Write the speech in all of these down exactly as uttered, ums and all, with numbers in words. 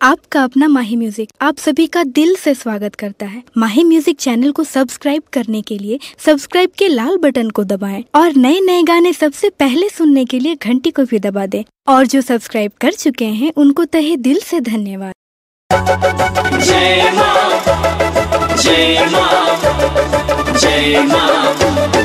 आपका अपना माही म्यूजिक आप सभी का दिल से स्वागत करता है। माही म्यूजिक चैनल को सब्सक्राइब करने के लिए सब्सक्राइब के लाल बटन को दबाएं और नए नए गाने सबसे पहले सुनने के लिए घंटी को भी दबा दें। और जो सब्सक्राइब कर चुके हैं उनको तहे दिल से धन्यवाद। जय मां, जय मां, जय मां।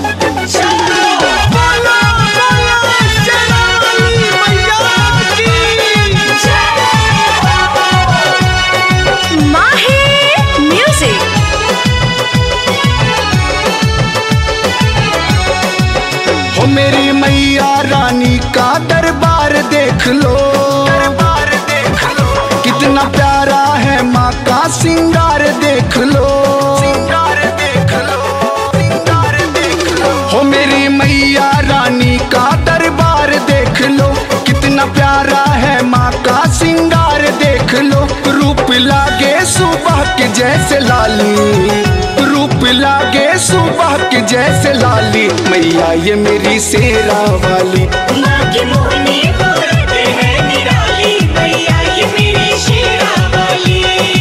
मेरी मैया रानी का दरबार देख लो, दरबार देख लो। कितना प्यारा है माँ का सिंगार देख लो, सिंगार देख लो, सिंगार देख लो। हो मेरी मैया रानी का दरबार देख लो, कितना प्यारा है माँ का सिंगार देख लो। रूप लागे सुबह के जैसे लाली, रूप लागे सुबह के जैसे लाली। मैया ये मेरी शेरा वाली, माँ की मोहनी मूरत है निराली। मैया ये मेरी शेरा वाली।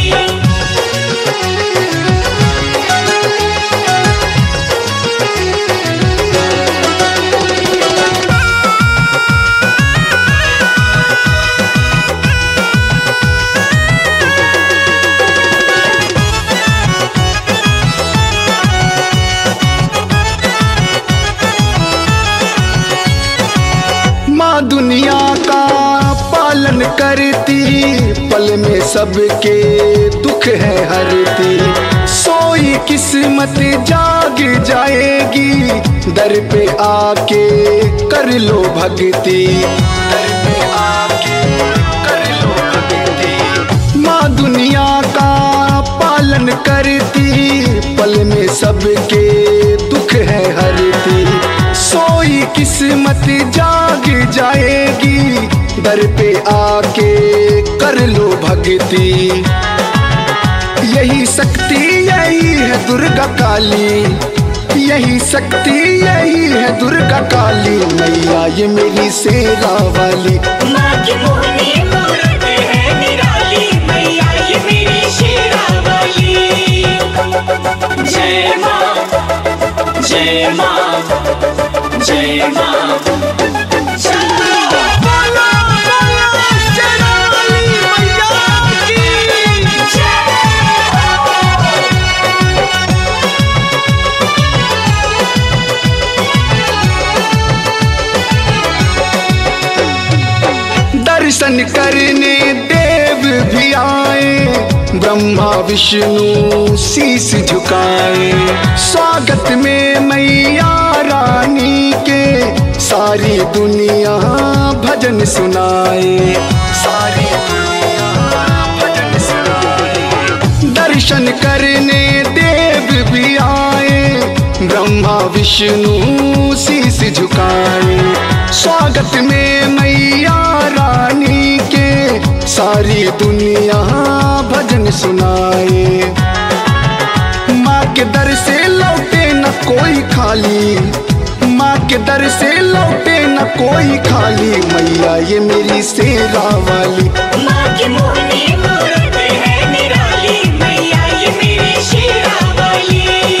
दुनिया का पालन करती, पल में सबके दुख है हरती। सोई किस्मत जाग जाएगी, दर पे आके कर लो भक्ति, दर पे आके कर लो भक्ति। माँ दुनिया का पालन करती, पल में सबके दुख है हरती। सोई किस्मत जाग जाएगी, दर पे आके कर लो भक्ति। यही शक्ति यही है दुर्गा काली, यही शक्ति यही है दुर्गा काली। मैया ये मेरी शेरा वाली, माँ की मोहनी मूरत है निराली। मैया ये मेरी शेरा वाली। जय माँ, जय माँ, जय मां। दर्शन करने देव भी आए, ब्रह्मा विष्णु शीश झुकाए। स्वागत में मैया रानी के सारी दुनिया भजन सुनाए, सारी दुनिया भजन सुनाए। दर्शन करने देव भी आए, ब्रह्मा विष्णु शीश झुकाए। स्वागत में मैया रानी के सारी दुनिया भजन सुनाए। माँ के दर से लौटे न कोई खाली, माँ के दर से लौटे न कोई खाली। मैया ये मेरी शेरा वाली, माँ की मोहनी मूरत है निराली। मैया ये मेरी शेरा वाली।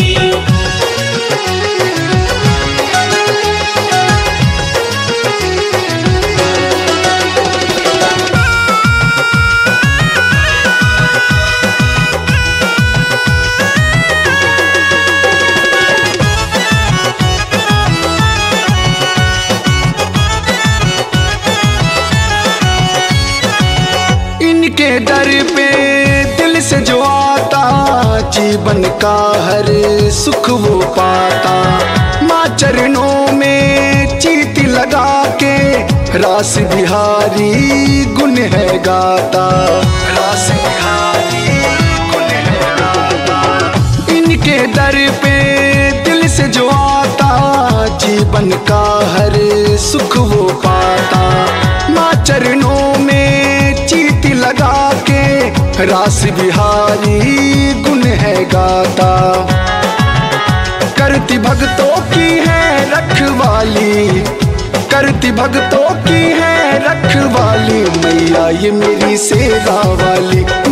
इनके दर पे दिल से जो आता, जीवन का हर सुख वो पाता। माँ चरणों में चींटी लगा के रास बिहारी गुण है गाता, रास बिहारी गुण है गाता। इनके दर पे दिल से जो आता, जीवन का हर सुख वो पाता। माँ चरणों में चींटी लगा के रास बिहारी गुण है गाता। करती भक्तों की है रखवाली, करती भक्तों की है रखवाली, मैया ये मेरी सेरा वाली।